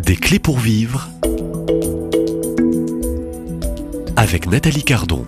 Des clés pour vivre avec Nathalie Cardon.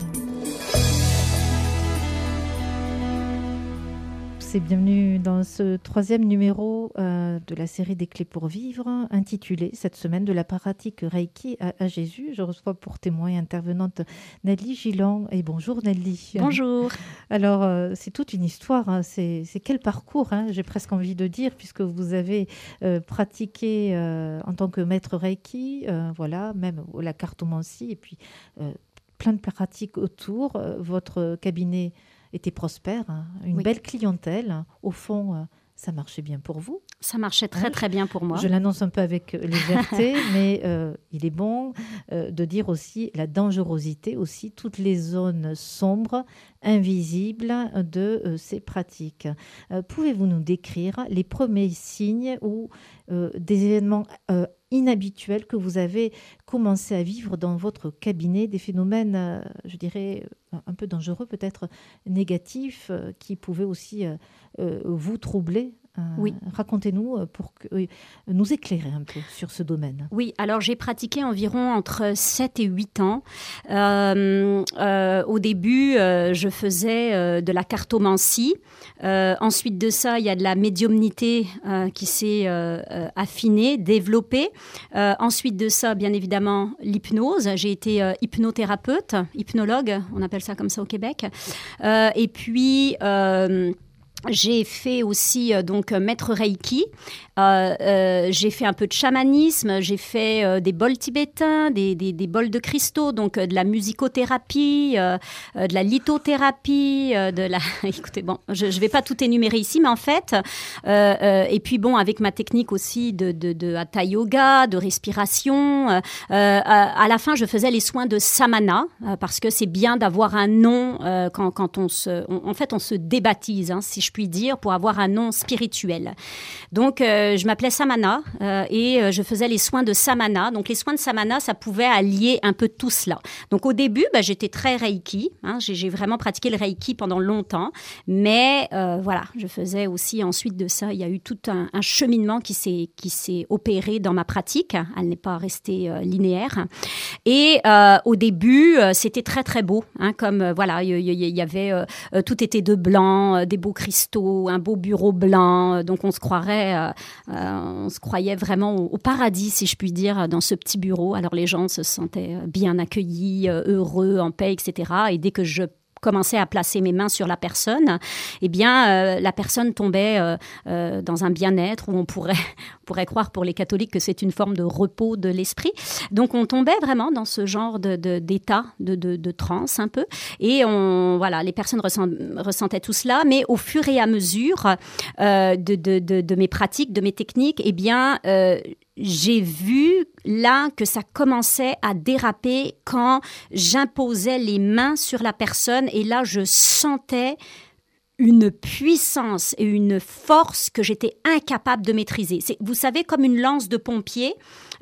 Bienvenue dans ce troisième numéro de la série des clés pour vivre, intitulé cette semaine de la pratique Reiki à Jésus. Je reçois pour témoin et intervenante Nelly Gillan. Et bonjour Nelly. Bonjour. Alors c'est toute une histoire, hein. C'est quel parcours, hein, j'ai presque envie de dire, puisque vous avez pratiqué en tant que maître Reiki, voilà, même la cartomancie et puis plein de pratiques autour. Votre cabinet était prospère, hein, une oui. Belle clientèle. Au fond, ça marchait bien pour vous. Ça marchait très bien pour moi. Je l'annonce un peu avec légèreté, mais il est bon de dire aussi la dangerosité, aussi toutes les zones sombres, invisibles de ces pratiques. Pouvez-vous nous décrire les premiers signes ou des événements inhabituels que vous avez commencé à vivre dans votre cabinet, des phénomènes, je dirais, un peu dangereux, peut-être négatifs, qui pouvaient aussi vous troubler? Oui. Racontez-nous pour nous éclairer un peu sur ce domaine. Oui, alors j'ai pratiqué environ entre 7 et 8 ans. Au début, je faisais de la cartomancie. Ensuite de ça, il y a de la médiumnité qui s'est affinée, développée. Ensuite de ça, bien évidemment, l'hypnose. J'ai été hypnothérapeute, hypnologue, on appelle ça comme ça au Québec. Et puis... j'ai fait aussi donc maître Reiki. J'ai fait un peu de chamanisme. J'ai fait des bols tibétains, des bols de cristaux, donc de la musicothérapie, de la lithothérapie, Écoutez, bon, je vais pas tout énumérer ici, mais en fait, et puis bon, avec ma technique aussi de hatha yoga, de respiration. À la fin, je faisais les soins de samana parce que c'est bien d'avoir un nom quand on se débaptise, hein, si je puis dire, pour avoir un nom spirituel. Donc, je m'appelais Samana et je faisais les soins de Samana. Donc, les soins de Samana, ça pouvait allier un peu tout cela. Donc, au début, j'étais très Reiki. Hein, j'ai vraiment pratiqué le Reiki pendant longtemps. Mais voilà, je faisais aussi, ensuite de ça, il y a eu tout un cheminement qui s'est opéré dans ma pratique. Elle n'est pas restée linéaire. Et au début, c'était très, très beau. Hein, comme, voilà, il y avait... tout était de blanc, des beaux cristaux, un beau bureau blanc. Donc, on se croyait vraiment au paradis, si je puis dire, dans ce petit bureau. Alors, les gens se sentaient bien accueillis, heureux, en paix, etc. Et dès que je commençais à placer mes mains sur la personne, eh bien, la personne tombait dans un bien-être où on pourrait croire pour les catholiques que c'est une forme de repos de l'esprit. Donc, on tombait vraiment dans ce genre d'état, de transe un peu. Et voilà, les personnes ressentaient tout cela. Mais au fur et à mesure de mes pratiques, de mes techniques, eh bien, j'ai vu là que ça commençait à déraper quand j'imposais les mains sur la personne et là je sentais une puissance et une force que j'étais incapable de maîtriser. Vous savez, comme une lance de pompier,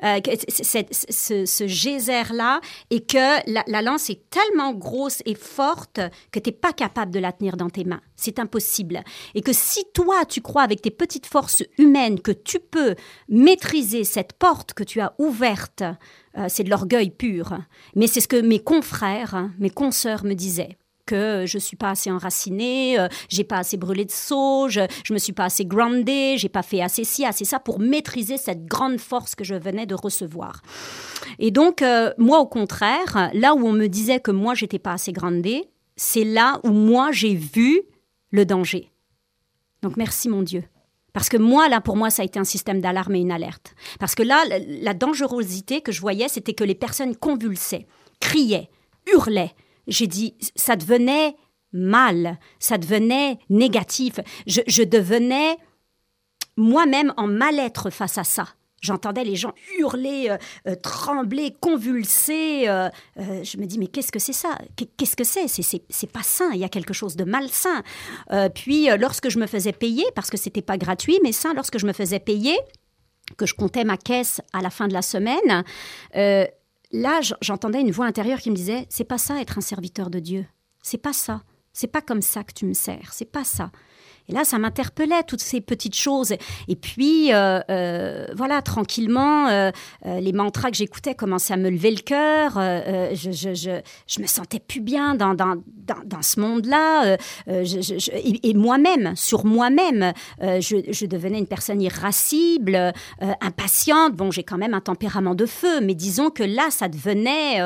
ce geyser-là, et que la lance est tellement grosse et forte que tu n'es pas capable de la tenir dans tes mains. C'est impossible. Et que si toi, tu crois avec tes petites forces humaines que tu peux maîtriser cette porte que tu as ouverte, c'est de l'orgueil pur. Mais c'est ce que mes confrères, mes consoeurs me disaient. Que je suis pas assez enracinée, j'ai pas assez brûlé de sauge, je me suis pas assez groundée, j'ai pas fait assez ci, assez ça pour maîtriser cette grande force que je venais de recevoir. Et donc, moi, au contraire, là où on me disait que moi, j'étais pas assez groundée, c'est là où moi, j'ai vu le danger. Donc, merci mon Dieu. Parce que moi, là, pour moi, ça a été un système d'alarme et une alerte. Parce que là, la dangerosité que je voyais, c'était que les personnes convulsaient, criaient, hurlaient. J'ai dit, ça devenait mal, ça devenait négatif. Je devenais moi-même en mal-être face à ça. J'entendais les gens hurler, trembler, convulser. Je me dis, mais qu'est-ce que c'est ça ? Qu'est-ce que c'est ? C'est pas sain, il y a quelque chose de malsain. Puis, lorsque je me faisais payer, parce que c'était pas gratuit, mais ça, lorsque je me faisais payer, que je comptais ma caisse à la fin de la semaine, là, j'entendais une voix intérieure qui me disait, c'est pas ça être un serviteur de Dieu. C'est pas ça. C'est pas comme ça que tu me sers. C'est pas ça. Et là, ça m'interpellait, toutes ces petites choses. Et puis, voilà, tranquillement, les mantras que j'écoutais commençaient à me lever le cœur. Je me sentais plus bien dans ce monde-là. Et moi-même, sur moi-même, je devenais une personne irascible, impatiente. Bon, j'ai quand même un tempérament de feu, mais disons que là, ça devenait...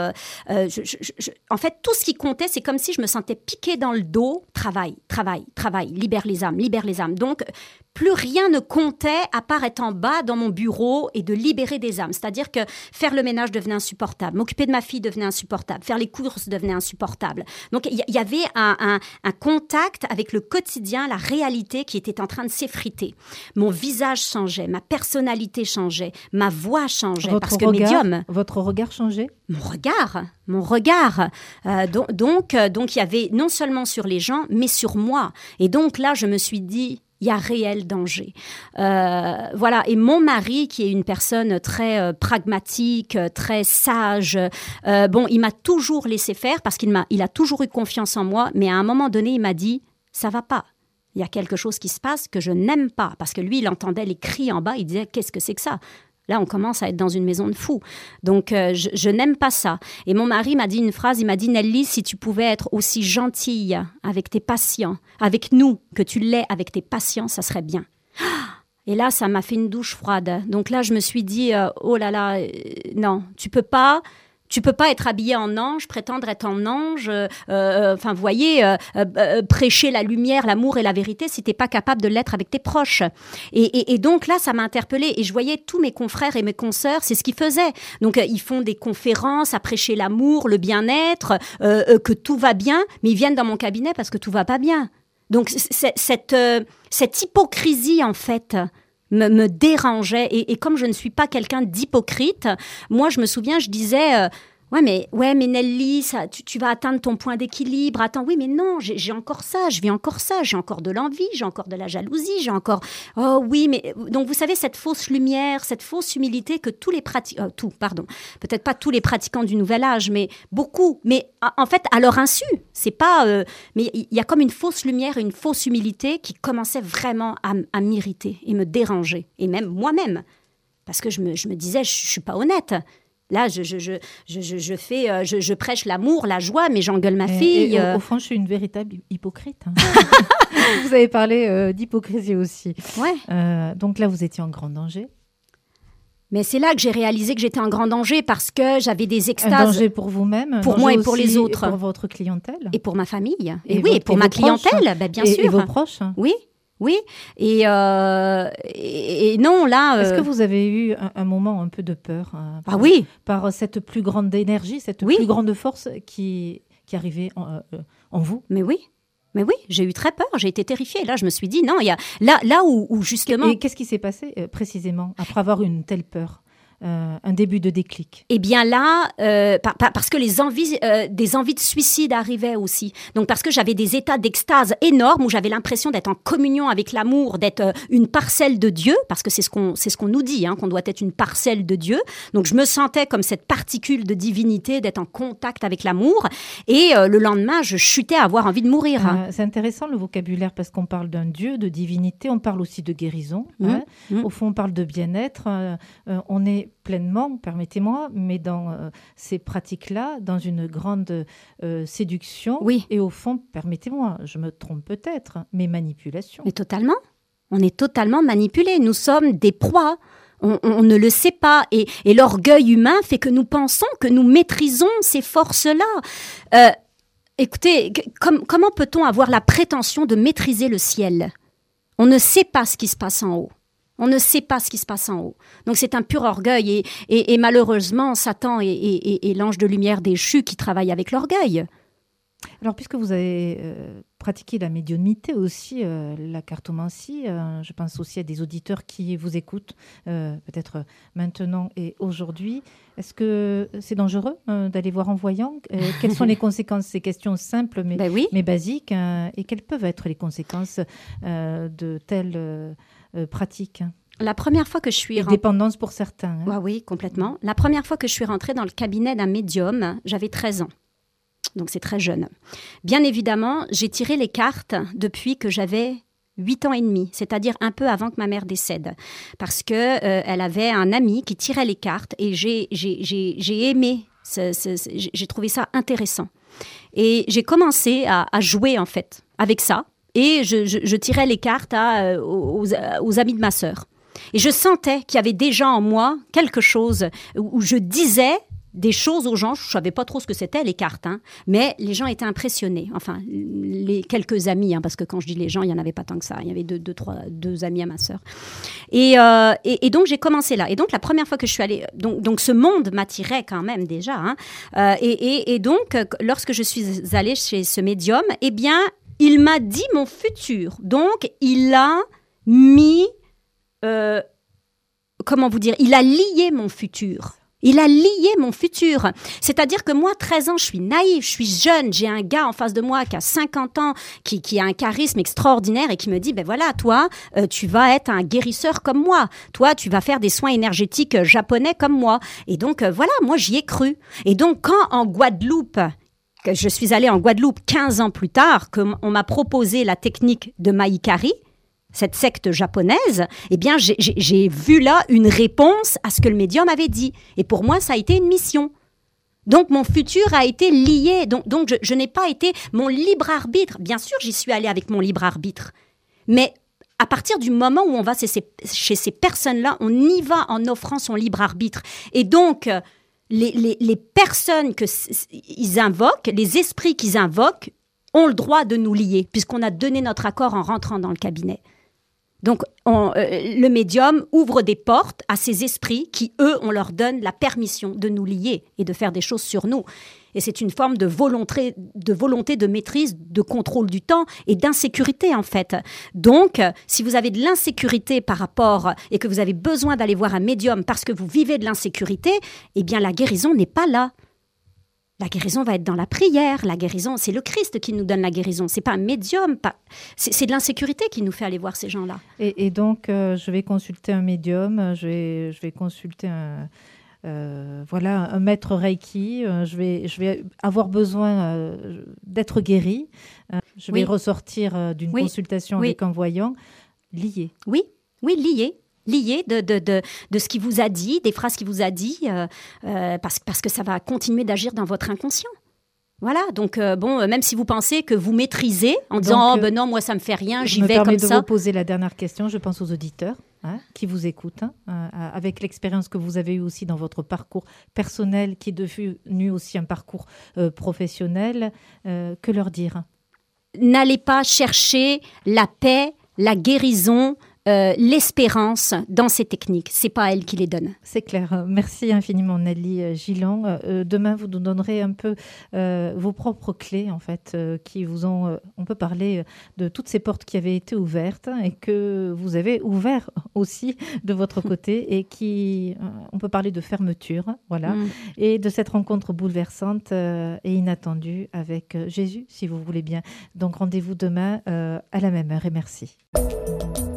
en fait, tout ce qui comptait, c'est comme si je me sentais piquée dans le dos. Travail, libère les âmes. Donc, plus rien ne comptait à part être en bas dans mon bureau et de libérer des âmes. C'est-à-dire que faire le ménage devenait insupportable, m'occuper de ma fille devenait insupportable, faire les courses devenait insupportable. Donc, il y avait un contact avec le quotidien, la réalité qui était en train de s'effriter. Mon visage changeait, ma personnalité changeait, ma voix changeait. Votre regard changeait ? Mon regard. Donc, il y avait non seulement sur les gens, mais sur moi. Et donc là, je me suis dit, il y a réel danger. Voilà. Et mon mari, qui est une personne très pragmatique, très sage, il m'a toujours laissé faire parce qu'il a toujours eu confiance en moi. Mais à un moment donné, il m'a dit, ça va pas. Il y a quelque chose qui se passe que je n'aime pas. Parce que lui, il entendait les cris en bas. Il disait, qu'est-ce que c'est que ça ? Là, on commence à être dans une maison de fous. Donc, je n'aime pas ça. Et mon mari m'a dit une phrase, il m'a dit « Nelly, si tu pouvais être aussi gentille avec tes patients, avec nous, que tu l'es avec tes patients, ça serait bien. » Et là, ça m'a fait une douche froide. Donc là, je me suis dit « Oh là là, non, tu peux pas être habillé en ange, prétendre être en ange, vous voyez, prêcher la lumière, l'amour et la vérité si t'es pas capable de l'être avec tes proches. » Et donc là, ça m'a interpellée. Et je voyais tous mes confrères et mes consoeurs, c'est ce qu'ils faisaient. Donc, ils font des conférences à prêcher l'amour, le bien-être, que tout va bien, mais ils viennent dans mon cabinet parce que tout va pas bien. Donc, cette hypocrisie, en fait, me dérangeait. Et comme je ne suis pas quelqu'un d'hypocrite, moi, je me souviens, je disais... Ouais, mais Nelly, ça, tu vas atteindre ton point d'équilibre. Attends, oui, mais non, j'ai encore ça, je vis encore ça, j'ai encore de l'envie, j'ai encore de la jalousie, j'ai encore... Oh oui, mais... Donc, vous savez, cette fausse lumière, cette fausse humilité que tous les pratiquants... peut-être pas tous les pratiquants du Nouvel Âge, mais beaucoup. Mais en fait, à leur insu, c'est pas... mais il y a comme une fausse lumière et une fausse humilité qui commençait vraiment à m'irriter et me déranger. Et même moi-même. Parce que je me disais, je suis pas honnête. Là, je prêche l'amour, la joie, mais j'engueule ma fille. Au fond, je suis une véritable hypocrite. Hein. Vous avez parlé d'hypocrisie aussi. Ouais. Donc là, vous étiez en grand danger. Mais c'est là que j'ai réalisé que j'étais en grand danger parce que j'avais des extases. Un danger pour vous-même, pour moi et pour les autres. Et pour votre clientèle. Et pour ma famille. Et pour ma clientèle, bien sûr. Et vos proches. Oui. Et non, là... Est-ce que vous avez eu un moment un peu de peur par cette plus grande énergie, cette plus grande force qui arrivait en vous ? Mais oui, j'ai eu très peur, j'ai été terrifiée. Là, je me suis dit, non, il y a là où justement... Et qu'est-ce qui s'est passé précisément après avoir une telle peur ? Un début de déclic. Eh bien là, parce que des envies de suicide arrivaient aussi. Donc parce que j'avais des états d'extase énormes où j'avais l'impression d'être en communion avec l'amour, d'être une parcelle de Dieu, parce que c'est ce qu'on nous dit, qu'on doit être une parcelle de Dieu. Donc je me sentais comme cette particule de divinité, d'être en contact avec l'amour. Et le lendemain, je chutais à avoir envie de mourir. C'est intéressant le vocabulaire parce qu'on parle d'un Dieu, de divinité, on parle aussi de guérison. Au fond, on parle de bien-être. On est pleinement, permettez-moi, mais dans ces pratiques-là, dans une grande séduction. Oui. Et au fond, permettez-moi, je me trompe peut-être, mais manipulation. Mais totalement. On est totalement manipulés. Nous sommes des proies. On ne le sait pas. Et l'orgueil humain fait que nous pensons que nous maîtrisons ces forces-là. Écoutez, comment peut-on avoir la prétention de maîtriser le ciel ? On ne sait pas ce qui se passe en haut. On ne sait pas ce qui se passe en haut. Donc c'est un pur orgueil et malheureusement, Satan est l'ange de lumière déchu qui travaille avec l'orgueil. Alors puisque vous avez pratiqué la médiumnité aussi, la cartomancie, je pense aussi à des auditeurs qui vous écoutent peut-être maintenant et aujourd'hui. Est-ce que c'est dangereux d'aller voir un voyant ? Quelles sont les conséquences ? Ces questions simples mais basiques. Et quelles peuvent être les conséquences de telles pratiques ? La première fois que je suis dépendance pour certains. Oui, complètement. La première fois que je suis rentrée dans le cabinet d'un médium, j'avais 13 ans. Donc c'est très jeune. Bien évidemment, j'ai tiré les cartes depuis que j'avais 8 ans et demi, c'est-à-dire un peu avant que ma mère décède, parce que elle avait un ami qui tirait les cartes et j'ai aimé, j'ai trouvé ça intéressant. Et j'ai commencé à jouer en fait avec ça et je tirais les cartes aux amis de ma sœur. Et je sentais qu'il y avait déjà en moi quelque chose où je disais des choses aux gens. Je ne savais pas trop ce que c'était, les cartes, hein, mais les gens étaient impressionnés. Enfin, les quelques amis, hein, parce que quand je dis les gens, il n'y en avait pas tant que ça. Il y avait deux amis à ma sœur. Et donc, j'ai commencé là. Et donc, la première fois que je suis allée... Donc ce monde m'attirait quand même déjà. Hein, et donc, lorsque je suis allée chez ce médium, eh bien, il m'a dit mon futur. Donc, il a mis... comment vous dire ? Il a lié mon futur. Il a lié mon futur. C'est-à-dire que moi, 13 ans, je suis naïve, je suis jeune. J'ai un gars en face de moi qui a 50 ans, qui a un charisme extraordinaire et qui me dit, ben voilà, toi, tu vas être un guérisseur comme moi. Toi, tu vas faire des soins énergétiques japonais comme moi. Et donc, voilà, moi, j'y ai cru. Et donc, quand en Guadeloupe, que je suis allée en Guadeloupe 15 ans plus tard, qu'on m'a proposé la technique de Mahikari, cette secte japonaise, eh bien, j'ai vu là une réponse à ce que le médium avait dit. Et pour moi, ça a été une mission. Donc, mon futur a été lié. Donc je n'ai pas été mon libre arbitre. Bien sûr, j'y suis allée avec mon libre arbitre. Mais à partir du moment où on va chez ces personnes-là, on y va en offrant son libre arbitre. Et donc, les personnes qu'ils invoquent, les esprits qu'ils invoquent, ont le droit de nous lier, puisqu'on a donné notre accord en rentrant dans le cabinet. Donc, le médium ouvre des portes à ces esprits qui, eux, on leur donne la permission de nous lier et de faire des choses sur nous. Et c'est une forme de volonté de maîtrise, de contrôle du temps et d'insécurité, en fait. Donc, si vous avez de l'insécurité par rapport et que vous avez besoin d'aller voir un médium parce que vous vivez de l'insécurité, eh bien, la guérison n'est pas là. La guérison va être dans la prière. La guérison, c'est le Christ qui nous donne la guérison. C'est pas un médium. C'est de l'insécurité qui nous fait aller voir ces gens-là. Et donc, je vais consulter un médium. Je vais consulter un maître Reiki. Je vais avoir besoin d'être guéri. Je vais ressortir d'une consultation avec un voyant lié. Oui, lié. Lié de ce qu'il vous a dit, des phrases qu'il vous a dit, parce que ça va continuer d'agir dans votre inconscient. Voilà, donc même si vous pensez que vous maîtrisez en disant « non, moi ça me fait rien, j'y vais comme ça ». Je me permets de vous poser la dernière question, je pense aux auditeurs qui vous écoutent, avec l'expérience que vous avez eue aussi dans votre parcours personnel, qui est devenu aussi un parcours professionnel, que leur dire ? N'allez pas chercher la paix, la guérison, l'espérance dans ces techniques. C'est pas elle qui les donne. C'est clair. Merci infiniment Nathalie Gilland. Demain, vous nous donnerez un peu vos propres clés, en fait, qui vous ont... on peut parler de toutes ces portes qui avaient été ouvertes et que vous avez ouvert aussi de votre côté et qui... on peut parler de fermeture, voilà, et de cette rencontre bouleversante et inattendue avec Jésus, si vous voulez bien. Donc, rendez-vous demain à la même heure et merci.